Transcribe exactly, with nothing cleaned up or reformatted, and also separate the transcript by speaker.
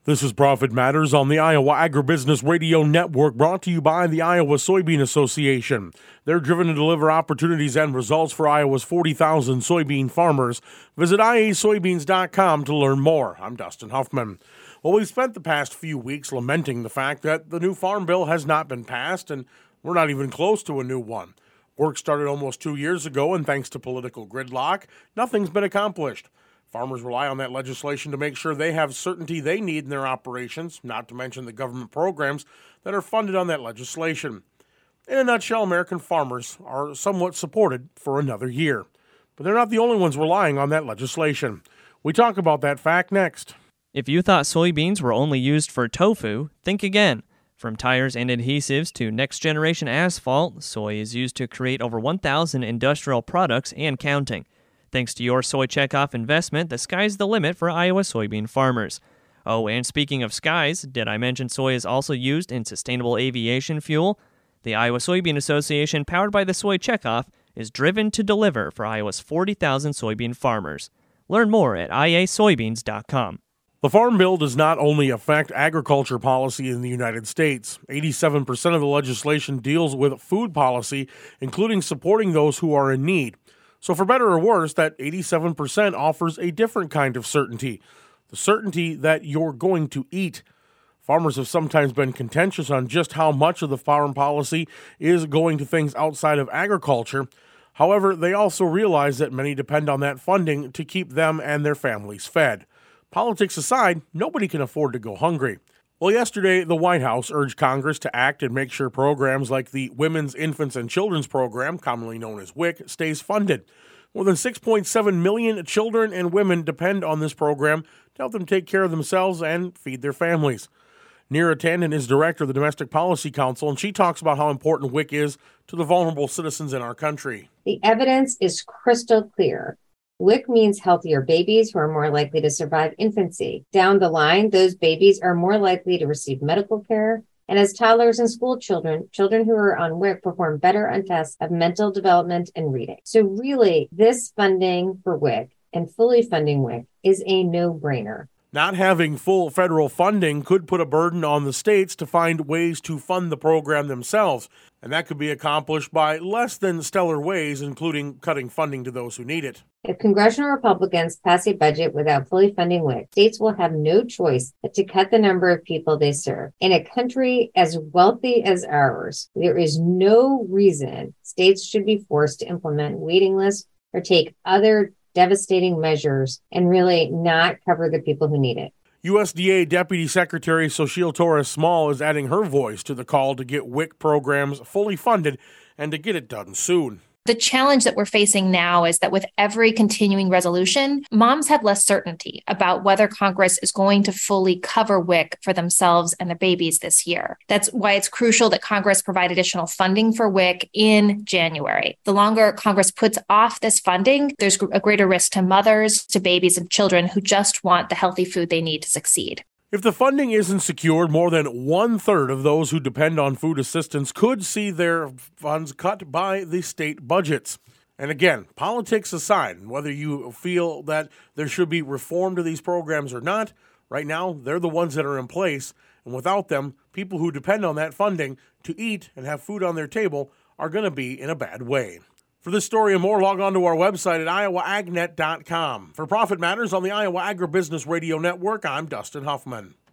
Speaker 1: This is Profit Matters on the Iowa Agribusiness Radio Network, brought to you by the Iowa Soybean Association. They're driven to deliver opportunities and results for Iowa's forty thousand soybean farmers. Visit I A soybeans dot com to learn more. I'm Dustin Huffman. Well, we've spent the past few weeks lamenting the fact that the new Farm Bill has not been passed, and we're not even close to a new one. Work started almost two years ago, and thanks to political gridlock, nothing's been accomplished. Farmers rely on that legislation to make sure they have certainty they need in their operations, not to mention the government programs that are funded on that legislation. In a nutshell, American farmers are somewhat supported for another year. But they're not the only ones relying on that legislation. We talk about that fact next.
Speaker 2: If you thought soybeans were only used for tofu, think again. From tires and adhesives to next-generation asphalt, soy is used to create over one thousand industrial products and counting. Thanks to your Soy Checkoff investment, the sky's the limit for Iowa soybean farmers. Oh, and speaking of skies, did I mention soy is also used in sustainable aviation fuel? The Iowa Soybean Association, powered by the Soy Checkoff, is driven to deliver for Iowa's forty thousand soybean farmers. Learn more at I A soybeans dot com.
Speaker 1: The Farm Bill does not only affect agriculture policy in the United States. eighty-seven percent of the legislation deals with food policy, including supporting those who are in need. So for better or worse, that eighty-seven percent offers a different kind of certainty, the certainty that you're going to eat. Farmers have sometimes been contentious on just how much of the farm policy is going to things outside of agriculture. However, they also realize that many depend on that funding to keep them and their families fed. Politics aside, nobody can afford to go hungry. Well, yesterday, the White House urged Congress to act and make sure programs like the Women's, Infants, and Children's Program, commonly known as W I C, stays funded. More than six point seven million children and women depend on this program to help them take care of themselves and feed their families. Neera Tandon is director of the Domestic Policy Council, and she talks about how important W I C is to the vulnerable citizens in our country.
Speaker 3: The evidence is crystal clear. W I C means healthier babies who are more likely to survive infancy. Down the line, those babies are more likely to receive medical care. And as toddlers and school children, children who are on W I C perform better on tests of mental development and reading. So really, this funding for W I C and fully funding W I C is a no-brainer.
Speaker 1: Not having full federal funding could put a burden on the states to find ways to fund the program themselves, and that could be accomplished by less than stellar ways, including cutting funding to those who need it.
Speaker 3: If congressional Republicans pass a budget without fully funding W I C, states will have no choice but to cut the number of people they serve. In a country as wealthy as ours, there is no reason states should be forced to implement waiting lists or take other devastating measures and really not cover the people who need it.
Speaker 1: U S D A Deputy Secretary Xochitl Torres Small is adding her voice to the call to get W I C programs fully funded and to get it done soon.
Speaker 4: The challenge that we're facing now is that with every continuing resolution, moms have less certainty about whether Congress is going to fully cover W I C for themselves and their babies this year. That's why it's crucial that Congress provide additional funding for W I C in January. The longer Congress puts off this funding, there's a greater risk to mothers, to babies, and children who just want the healthy food they need to succeed.
Speaker 1: If the funding isn't secured, more than one-third of those who depend on food assistance could see their funds cut by the state budgets. And again, politics aside, whether you feel that there should be reform to these programs or not, right now, they're the ones that are in place. And without them, people who depend on that funding to eat and have food on their table are going to be in a bad way. For this story and more, log on to our website at iowa ag net dot com. For Profit Matters on the Iowa Agribusiness Radio Network, I'm Dustin Huffman.